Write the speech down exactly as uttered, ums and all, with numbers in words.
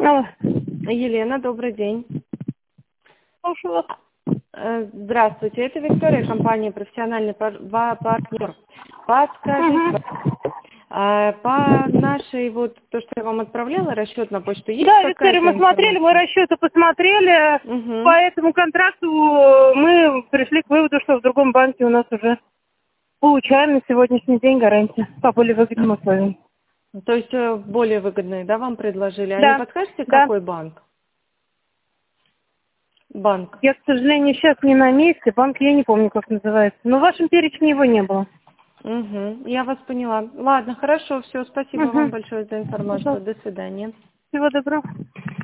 Алло. Елена, добрый день. Слушаю вас. Э, Здравствуйте, это Виктория, компания «Профессиональный пар- ва- партнер». Подскажите, Угу. а, по нашей, вот, то, что я вам отправляла, расчет на почту, есть Да, Виктория, какая-то мы смотрели, мы информация? расчеты посмотрели. По Угу. этому контракту мы пришли к выводу, что в другом банке у нас уже получаем на сегодняшний день гарантию по более выгодным условиям. То есть э, более выгодные, да, вам предложили? А не Да, подскажете, да. какой банк? Банк. Я, к сожалению, сейчас не на месте. Банк я не помню, как называется. Но в вашем перечне его не было. Угу. Я вас поняла. Ладно, хорошо, все, спасибо вам Угу. большое за информацию. Пожалуйста. До свидания. Всего доброго.